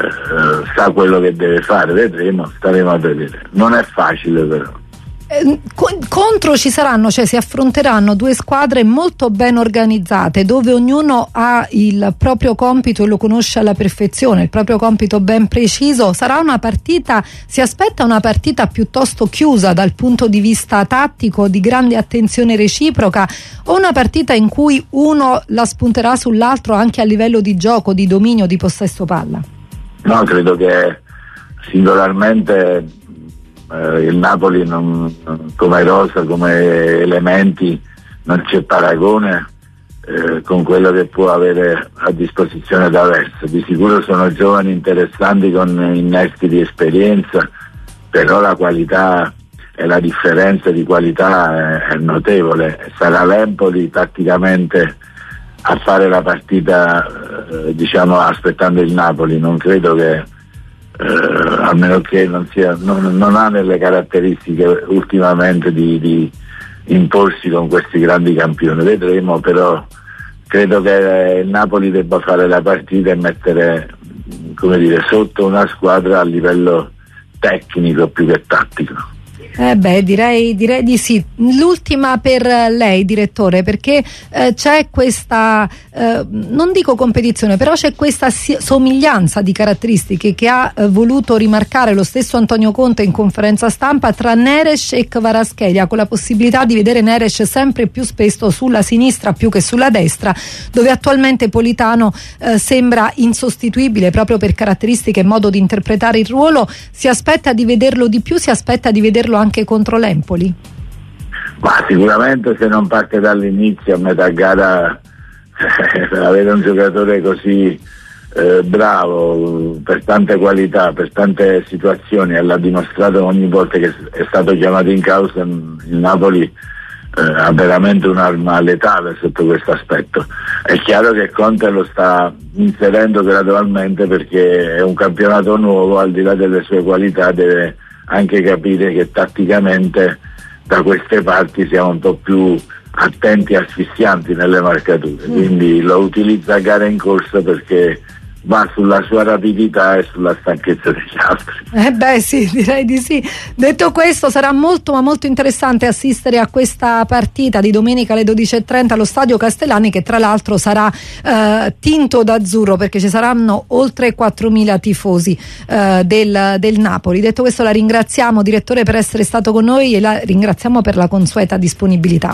sa quello che deve fare. Vedremo, staremo a vedere. Non è facile però. Eh, contro ci saranno, cioè si affronteranno due squadre molto ben organizzate, dove ognuno ha il proprio compito e lo conosce alla perfezione, il proprio compito ben preciso. Sarà una partita, si aspetta una partita piuttosto chiusa dal punto di vista tattico, di grande attenzione reciproca, o una partita in cui uno la spunterà sull'altro anche a livello di gioco, di dominio, di possesso palla? No, credo che singolarmente Uh, il Napoli non, come rosa, come elementi, non c'è paragone uh, con quello che può avere a disposizione D'Aversa. Di sicuro sono giovani interessanti con innesti di esperienza, però la qualità e la differenza di qualità è, è notevole. Sarà l'Empoli tatticamente a fare la partita uh, diciamo aspettando il Napoli. Non credo che Uh, a meno che non, sia, non, non ha nelle caratteristiche ultimamente di, di imporsi con questi grandi campioni. Vedremo, però credo che il Napoli debba fare la partita e mettere, come dire, sotto una squadra a livello tecnico più che tattico. Eh beh, direi, direi di sì. L'ultima per lei, direttore, perché eh, c'è questa, eh, non dico competizione, però c'è questa somiglianza di caratteristiche che ha eh, voluto rimarcare lo stesso Antonio Conte in conferenza stampa tra Neres e Kvaratskhelia, con la possibilità di vedere Neres sempre più spesso sulla sinistra più che sulla destra, dove attualmente Politano eh, sembra insostituibile proprio per caratteristiche e modo di interpretare il ruolo. Si aspetta di vederlo di più, si aspetta di vederlo anche contro l'Empoli? Ma sicuramente, se non parte dall'inizio, a metà gara, per avere un giocatore così eh, bravo, per tante qualità, per tante situazioni, e l'ha dimostrato ogni volta che è stato chiamato in causa, il Napoli eh, ha veramente un'arma letale sotto questo aspetto. È chiaro che Conte lo sta inserendo gradualmente, perché è un campionato nuovo, al di là delle sue qualità deve anche capire che tatticamente da queste parti siamo un po' più attenti e asfissianti nelle marcature, mm. quindi lo utilizza a gara in corsa, perché va sulla sua rapidità e sulla stanchezza degli altri. Eh beh sì, direi di sì. Detto questo, sarà molto ma molto interessante assistere a questa partita di domenica alle dodici e trenta allo Stadio Castellani, che tra l'altro sarà eh, tinto d'azzurro, perché ci saranno oltre quattromila tifosi eh, del, del Napoli. Detto questo, la ringraziamo, direttore, per essere stato con noi, e la ringraziamo per la consueta disponibilità.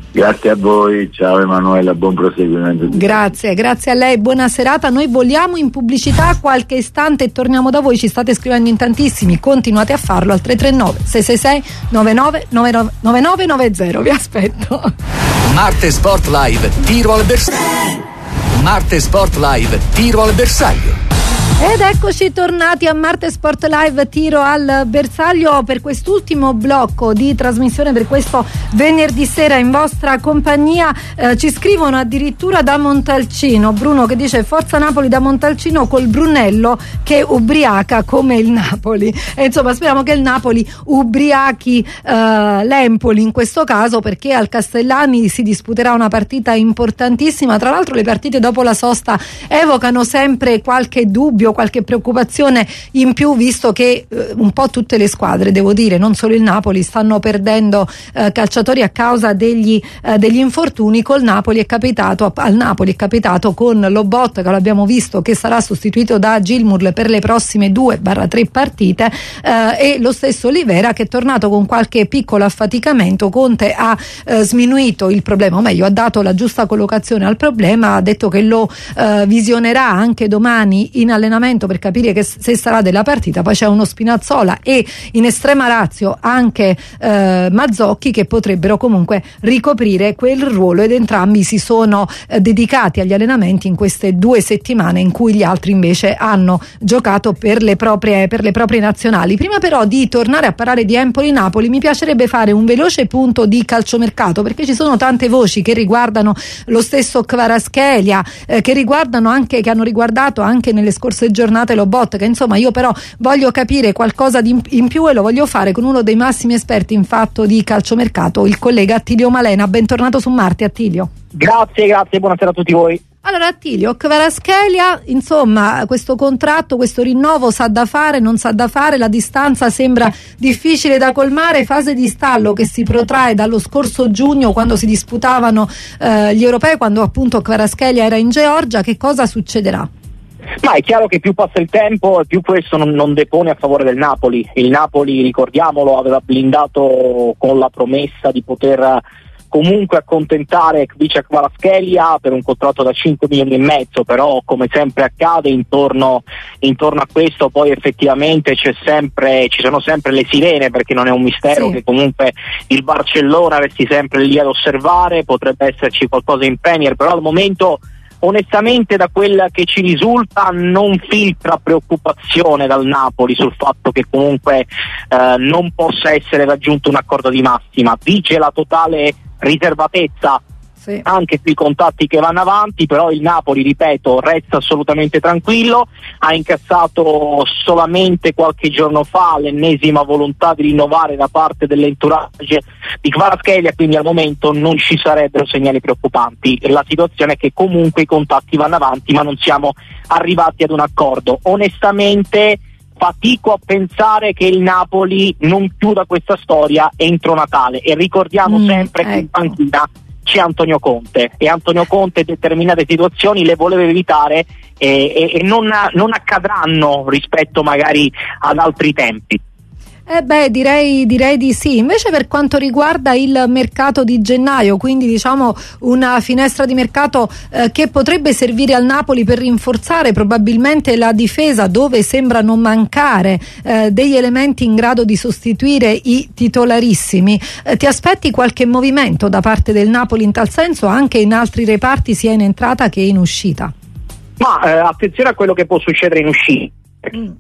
Grazie a voi, ciao Emanuela, buon proseguimento. Grazie, grazie a lei, buona serata. Noi voliamo in pubblicità qualche istante e torniamo da voi. Ci state scrivendo in tantissimi, continuate a farlo al tre tre nove sei sei sei nove nove nove nove nove zero. Vi aspetto. Marte Sport Live, tiro al bersaglio. Marte Sport Live, tiro al bersaglio. Ed eccoci tornati a Marte Sport Live, tiro al bersaglio per quest'ultimo blocco di trasmissione, per questo venerdì sera in vostra compagnia. Eh, ci scrivono addirittura da Montalcino, Bruno che dice forza Napoli da Montalcino col Brunello che ubriaca come il Napoli. E insomma speriamo che il Napoli ubriachi eh, l'Empoli in questo caso, perché al Castellani si disputerà una partita importantissima. Tra l'altro le partite dopo la sosta evocano sempre qualche dubbio, qualche preoccupazione in più, visto che eh, un po' tutte le squadre, devo dire, non solo il Napoli, stanno perdendo eh, calciatori a causa degli, eh, degli infortuni. Col Napoli è capitato, al Napoli è capitato con Lobot, che l'abbiamo visto, che sarà sostituito da Gilmour per le prossime due tre partite, eh, e lo stesso Olivera che è tornato con qualche piccolo affaticamento. Conte ha eh, sminuito il problema, o meglio ha dato la giusta collocazione al problema, ha detto che lo eh, visionerà anche domani in allenamento per capire che se sarà della partita. Poi c'è uno Spinazzola e in estrema ratio anche eh, Mazzocchi, che potrebbero comunque ricoprire quel ruolo, ed entrambi si sono eh, dedicati agli allenamenti in queste due settimane in cui gli altri invece hanno giocato per le proprie, per le proprie nazionali. Prima però di tornare a parlare di Empoli-Napoli mi piacerebbe fare un veloce punto di calciomercato, perché ci sono tante voci che riguardano lo stesso Kvaratskhelia, eh, che riguardano anche che hanno riguardato anche nelle scorse giornate Lobot, che insomma io però voglio capire qualcosa di in più e lo voglio fare con uno dei massimi esperti in fatto di calciomercato, il collega Attilio Malena. Bentornato su Marte, Attilio. Grazie, grazie, buonasera a tutti voi. Allora Attilio, Kvaratskhelia, insomma questo contratto, questo rinnovo sa da fare, non sa da fare, la distanza sembra difficile da colmare, fase di stallo che si protrae dallo scorso giugno, quando si disputavano eh, gli europei, quando appunto Kvaratskhelia era in Georgia. Che cosa succederà? Ma è chiaro che più passa il tempo e più questo non, non depone a favore del Napoli. Il Napoli, ricordiamolo, aveva blindato con la promessa di poter comunque accontentare Khvicha Kvaratskhelia per un contratto da cinque milioni e mezzo, però come sempre accade intorno, intorno a questo poi effettivamente c'è sempre, ci sono sempre le sirene, perché non è un mistero sì. che comunque il Barcellona resti sempre lì ad osservare, potrebbe esserci qualcosa in Premier, però al momento onestamente da quella che ci risulta non filtra preoccupazione dal Napoli sul fatto che comunque eh, non possa essere raggiunto un accordo di massima. Vige la totale riservatezza sì. anche sui contatti che vanno avanti, però il Napoli, ripeto, resta assolutamente tranquillo. Ha incassato solamente qualche giorno fa l'ennesima volontà di rinnovare da parte dell'entourage di Kvaratskhelia, quindi al momento non ci sarebbero segnali preoccupanti. La situazione è che comunque i contatti vanno avanti, ma non siamo arrivati ad un accordo. Onestamente fatico a pensare che il Napoli non chiuda questa storia entro Natale, e ricordiamo mm, sempre ecco. che in panchina c'è Antonio Conte, e Antonio Conte determinate situazioni le voleva evitare e, e, e non, non accadranno rispetto magari ad altri tempi. Eh beh, direi, direi di sì. Invece per quanto riguarda il mercato di gennaio, quindi diciamo una finestra di mercato eh, che potrebbe servire al Napoli per rinforzare probabilmente la difesa, dove sembra non mancare eh, degli elementi in grado di sostituire i titolarissimi. Eh, ti aspetti qualche movimento da parte del Napoli in tal senso, anche in altri reparti, sia in entrata che in uscita? Ma eh, attenzione a quello che può succedere in uscita. Mm.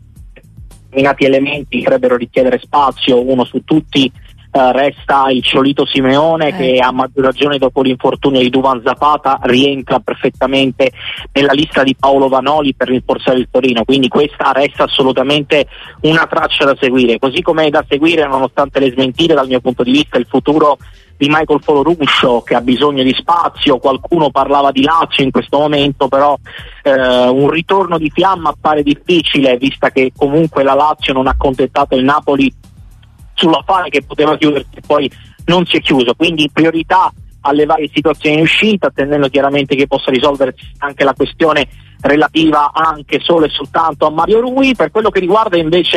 Determinati elementi potrebbero richiedere spazio, uno su tutti eh, resta il Ciolito Simeone eh. che a maggior ragione dopo l'infortunio di Duvan Zapata rientra perfettamente nella lista di Paolo Vanoli per rinforzare il Torino, quindi questa resta assolutamente una traccia da seguire, così come è da seguire, nonostante le smentite dal mio punto di vista, il futuro di Michael Foloruscio, che ha bisogno di spazio. Qualcuno parlava di Lazio in questo momento, però eh, un ritorno di Fiamma appare difficile, vista che comunque la Lazio non ha accontentato il Napoli sull'affare che poteva chiudersi e poi non si è chiuso, quindi priorità alle varie situazioni in uscita, attendendo chiaramente che possa risolversi anche la questione relativa anche solo e soltanto a Mario Rui. Per quello che riguarda invece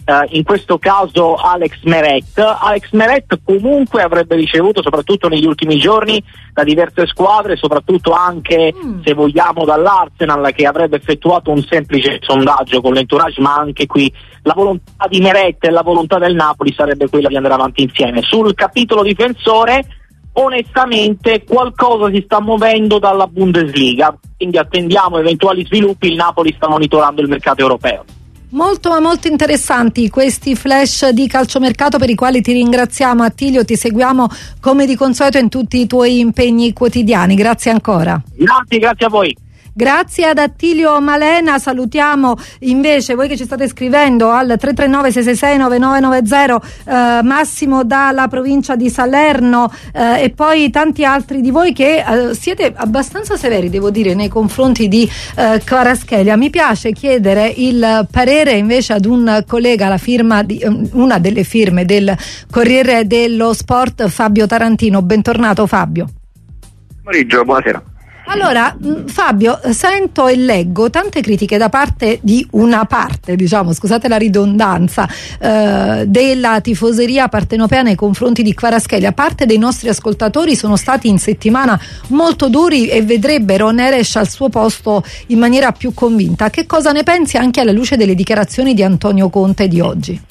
Uh, in questo caso Alex Meret. Alex Meret comunque avrebbe ricevuto, soprattutto negli ultimi giorni, da diverse squadre, soprattutto anche mm. se vogliamo dall'Arsenal, che avrebbe effettuato un semplice sondaggio con l'entourage, ma anche qui la volontà di Meret e la volontà del Napoli sarebbe quella di andare avanti insieme. Sul capitolo difensore, onestamente qualcosa si sta muovendo dalla Bundesliga, quindi attendiamo eventuali sviluppi. Il Napoli sta monitorando il mercato europeo. Molto ma molto interessanti questi flash di calciomercato, per i quali ti ringraziamo. Attilio, ti seguiamo come di consueto in tutti i tuoi impegni quotidiani, grazie ancora. Grazie, grazie a voi. Grazie ad Attilio Malena. Salutiamo invece voi che ci state scrivendo al tre tre nove sei sei sei nove nove nove zero, eh, Massimo dalla provincia di Salerno, eh, e poi tanti altri di voi che eh, siete abbastanza severi, devo dire, nei confronti di eh, Kvaratskhelia. Mi piace chiedere il parere invece ad un collega, la firma di, una delle firme del Corriere dello Sport, Fabio Tarantino. Bentornato Fabio. Pomeriggio, buonasera. Allora, Fabio, sento e leggo tante critiche da parte di una parte, diciamo, scusate la ridondanza, eh, della tifoseria partenopea nei confronti di Kvaratskhelia. Parte dei nostri ascoltatori sono stati in settimana molto duri e vedrebbero Neres al suo posto in maniera più convinta. Che cosa ne pensi anche alla luce delle dichiarazioni di Antonio Conte di oggi?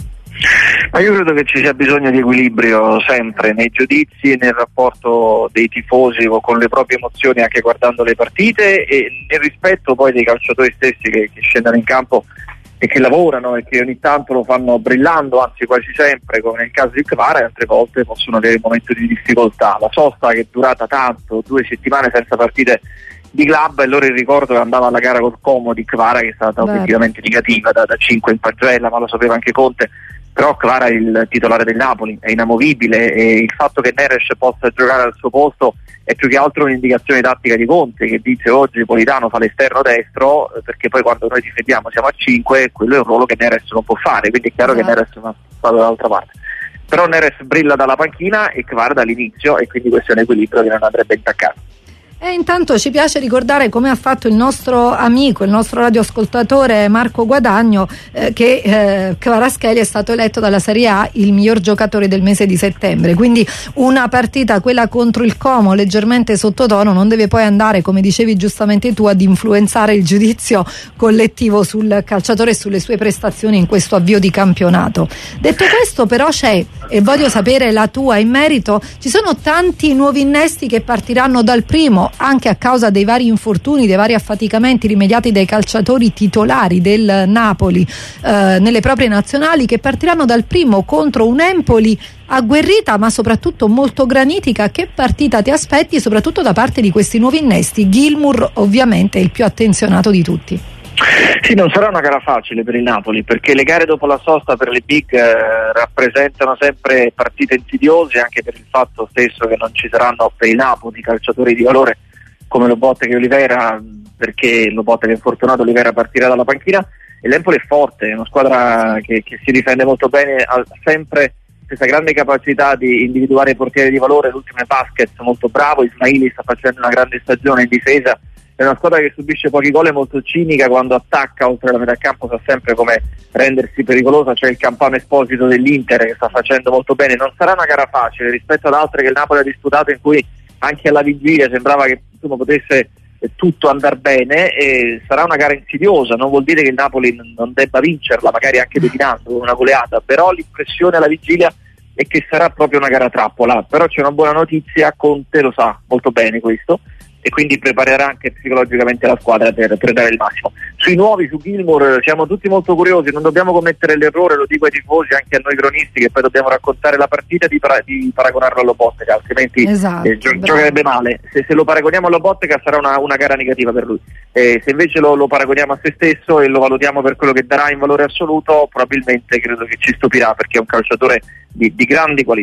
Ma io credo che ci sia bisogno di equilibrio sempre nei giudizi e nel rapporto dei tifosi con le proprie emozioni, anche guardando le partite, e nel rispetto poi dei calciatori stessi che, che scendono in campo e che lavorano e che ogni tanto lo fanno brillando, anzi quasi sempre, come nel caso di Kvara, e altre volte possono avere un momento di difficoltà. La sosta che è durata tanto, due settimane senza partite di club, e loro il ricordo che andava alla gara col Como di Kvara, che è stata Beh. obiettivamente negativa, da, da cinque in pagella, ma lo sapeva anche Conte. Però Kvara è il titolare del Napoli, è inamovibile, e il fatto che Neres possa giocare al suo posto è più che altro un'indicazione tattica di Conte, che dice oggi Politano fa l'esterno destro, perché poi quando noi difendiamo siamo a cinque, quello è un ruolo che Neres non può fare, quindi è chiaro esatto. che Neres va, va dall'altra parte. Però Neres brilla dalla panchina e Kvara dall'inizio, e quindi questo è un equilibrio che non andrebbe intaccato. E intanto ci piace ricordare, come ha fatto il nostro amico, il nostro radioascoltatore Marco Guadagno, eh, che eh, Kvaratskhelia è stato eletto dalla Serie A il miglior giocatore del mese di settembre, quindi una partita, quella contro il Como, leggermente sottotono, non deve poi andare, come dicevi giustamente tu, ad influenzare il giudizio collettivo sul calciatore e sulle sue prestazioni in questo avvio di campionato. Detto questo, però, c'è, e voglio sapere la tua in merito, ci sono tanti nuovi innesti che partiranno dal primo, anche a causa dei vari infortuni, dei vari affaticamenti rimediati dai calciatori titolari del Napoli eh, nelle proprie nazionali, che partiranno dal primo contro un Empoli agguerrita ma soprattutto molto granitica. Che partita ti aspetti, soprattutto da parte di questi nuovi innesti? Gilmour ovviamente è il più attenzionato di tutti. Sì, non sarà una gara facile per il Napoli, perché le gare dopo la sosta per le big eh, rappresentano sempre partite insidiose, anche per il fatto stesso che non ci saranno per il Napoli calciatori di valore come Lobotka e Olivera, perché Lobotka che è infortunato, Olivera partirà dalla panchina, e l'Empoli è forte, è una squadra che, che si difende molto bene, ha sempre questa grande capacità di individuare i portieri di valore. L'ultimo è Vasquez, molto bravo, Ismaili sta facendo una grande stagione in difesa. È una squadra che subisce pochi gol, è molto cinica, quando attacca oltre la metà campo sa sempre come rendersi pericolosa. C'è il Campano Esposito dell'Inter che sta facendo molto bene. Non sarà una gara facile rispetto ad altre che il Napoli ha disputato, in cui anche alla vigilia sembrava che insomma, potesse eh, tutto andare bene, e sarà una gara insidiosa. Non vuol dire che il Napoli n- non debba vincerla, magari anche dominando una goleata, però l'impressione alla vigilia è che sarà proprio una gara trappola. Però c'è una buona notizia, Conte lo sa molto bene questo, e quindi preparerà anche psicologicamente la squadra per, per dare il massimo. Sui nuovi, su Gilmour, siamo tutti molto curiosi, non dobbiamo commettere l'errore, lo dico ai tifosi, anche a noi cronisti, che poi dobbiamo raccontare la partita, di, para- di paragonarlo a Lobotka, altrimenti esatto, eh, gio- giocherebbe male. Se, se lo paragoniamo a Lobotka sarà una, una gara negativa per lui, eh, se invece lo, lo paragoniamo a se stesso e lo valutiamo per quello che darà in valore assoluto, probabilmente credo che ci stupirà, perché è un calciatore di, di grandi qualità.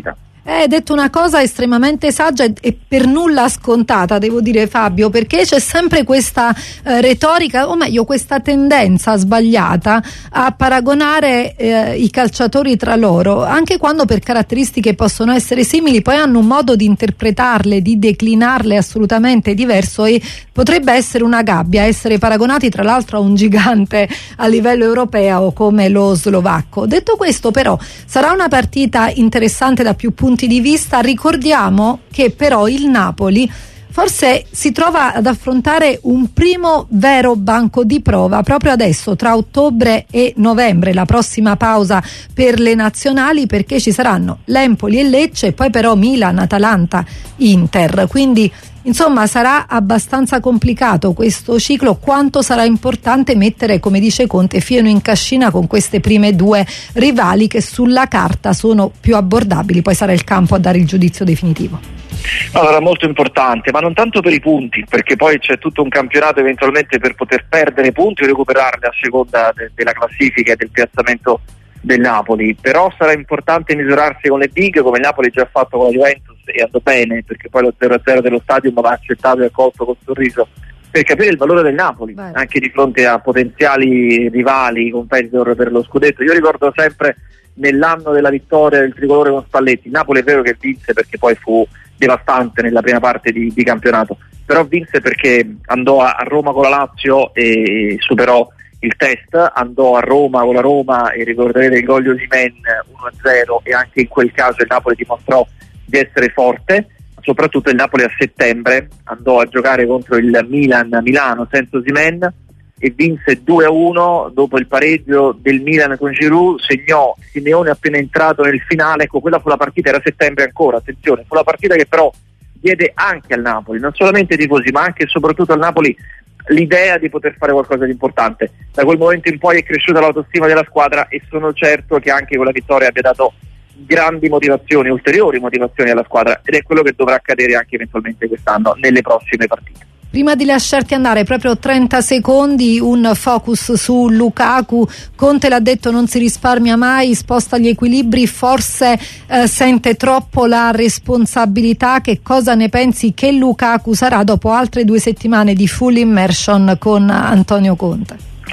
Hai detto una cosa estremamente saggia e, e per nulla scontata, devo dire, Fabio, perché c'è sempre questa eh, retorica, o meglio questa tendenza sbagliata a paragonare eh, i calciatori tra loro, anche quando per caratteristiche possono essere simili, poi hanno un modo di interpretarle, di declinarle assolutamente diverso, e potrebbe essere una gabbia essere paragonati tra l'altro a un gigante a livello europeo come lo slovacco. Detto questo, però, sarà una partita interessante da più punti di vista. Ricordiamo che però il Napoli forse si trova ad affrontare un primo vero banco di prova proprio adesso, tra ottobre e novembre, la prossima pausa per le nazionali, perché ci saranno l'Empoli e Lecce, e poi però Milan, Atalanta, Inter. Quindi insomma sarà abbastanza complicato questo ciclo. Quanto sarà importante mettere, come dice Conte, fieno in cascina con queste prime due rivali che sulla carta sono più abbordabili, poi sarà il campo a dare il giudizio definitivo. Allora, molto importante, ma non tanto per i punti, perché poi c'è tutto un campionato eventualmente per poter perdere punti o recuperarli a seconda de- della classifica e del piazzamento del Napoli, però sarà importante misurarsi con le big, come il Napoli già ha fatto con la Juventus e andò bene, perché poi lo zero a zero dello Stadium va accettato e accolto con sorriso, per capire il valore del Napoli. Beh, anche di fronte a potenziali rivali, competitor per lo scudetto. Io ricordo sempre nell'anno della vittoria del tricolore con Spalletti, il Napoli è vero che vinse perché poi fu devastante nella prima parte di, di campionato, però vinse perché andò a, a Roma con la Lazio e superò il test, andò a Roma con la Roma e ricorderete il gol di Osimhen uno a zero, e anche in quel caso il Napoli dimostrò di essere forte. Soprattutto il Napoli a settembre andò a giocare contro il Milan a Milano senza Osimhen e vinse due a uno dopo il pareggio del Milan con Giroud. Segnò Simeone appena entrato nel finale. Ecco, quella fu la partita, era settembre ancora, attenzione, fu la partita che però diede anche al Napoli, non solamente ai tifosi ma anche e soprattutto al Napoli, l'idea di poter fare qualcosa di importante. Da quel momento in poi è cresciuta l'autostima della squadra e sono certo che anche quella vittoria abbia dato grandi motivazioni, ulteriori motivazioni alla squadra, ed è quello che dovrà accadere anche eventualmente quest'anno nelle prossime partite. Prima di lasciarti andare, proprio trenta secondi, un focus su Lukaku. Conte l'ha detto, non si risparmia mai, sposta gli equilibri, forse eh, sente troppo la responsabilità. Che cosa ne pensi che Lukaku sarà dopo altre due settimane di full immersion con Antonio Conte?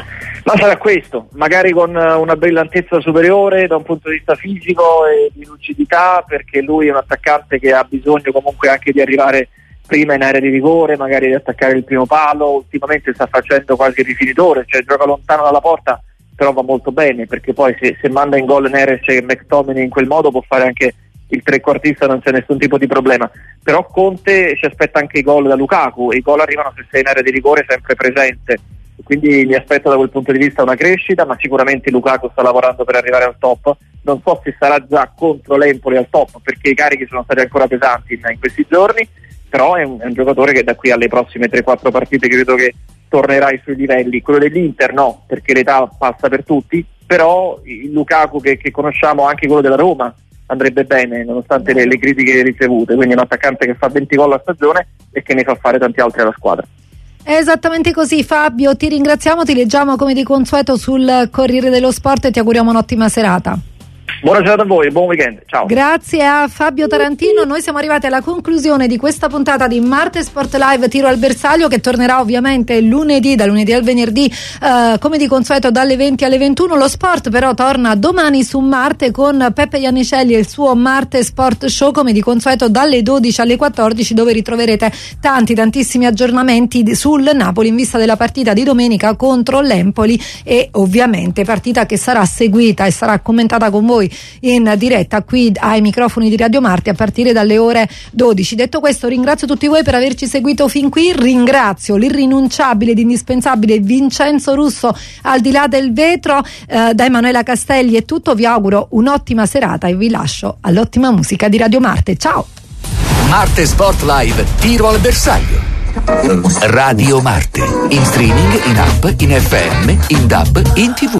Ma sarà questo, magari con una brillantezza superiore da un punto di vista fisico e di lucidità, perché lui è un attaccante che ha bisogno comunque anche di arrivare prima in area di rigore, magari di attaccare il primo palo. Ultimamente sta facendo quasi il rifinitore, cioè gioca lontano dalla porta, però va molto bene, perché poi se, se manda in gol Neres e McTominay in quel modo può fare anche il trequartista, non c'è nessun tipo di problema. Però Conte ci aspetta anche i gol da Lukaku, e i gol arrivano se sei in area di rigore sempre presente, quindi mi aspetto da quel punto di vista una crescita, ma sicuramente Lukaku sta lavorando per arrivare al top. Non so se sarà già contro l'Empoli al top, perché i carichi sono stati ancora pesanti in, in questi giorni, però è un, è un giocatore che da qui alle prossime tre quattro partite credo che tornerà ai suoi livelli. Quello dell'Inter no, perché l'età passa per tutti, però il Lukaku che, che conosciamo, anche quello della Roma, andrebbe bene nonostante le, le critiche ricevute, quindi è un attaccante che fa venti gol a stagione e che ne fa fare tanti altri alla squadra. È esattamente così, Fabio, ti ringraziamo, ti leggiamo come di consueto sul Corriere dello Sport e ti auguriamo un'ottima serata. Buona serata a voi e buon weekend, ciao. Grazie a Fabio Tarantino. Noi siamo arrivati alla conclusione di questa puntata di Marte Sport Live Tiro al Bersaglio, che tornerà ovviamente lunedì, da lunedì al venerdì, eh, come di consueto dalle venti alle ventuno. Lo sport però torna domani su Marte con Peppe Iannicelli e il suo Marte Sport Show, come di consueto dalle dodici alle quattordici, dove ritroverete tanti tantissimi aggiornamenti sul Napoli in vista della partita di domenica contro l'Empoli, e ovviamente partita che sarà seguita e sarà commentata con voi in diretta qui ai microfoni di Radio Marte a partire dalle ore dodici. Detto questo, ringrazio tutti voi per averci seguito fin qui, ringrazio l'irrinunciabile ed indispensabile Vincenzo Russo al di là del vetro. eh, da Emanuela Castelli è tutto, vi auguro un'ottima serata e vi lascio all'ottima musica di Radio Marte. Ciao. Marte Sport Live Tiro al Bersaglio. Radio Marte, in streaming, in app, in F M, in D A B, in tivù.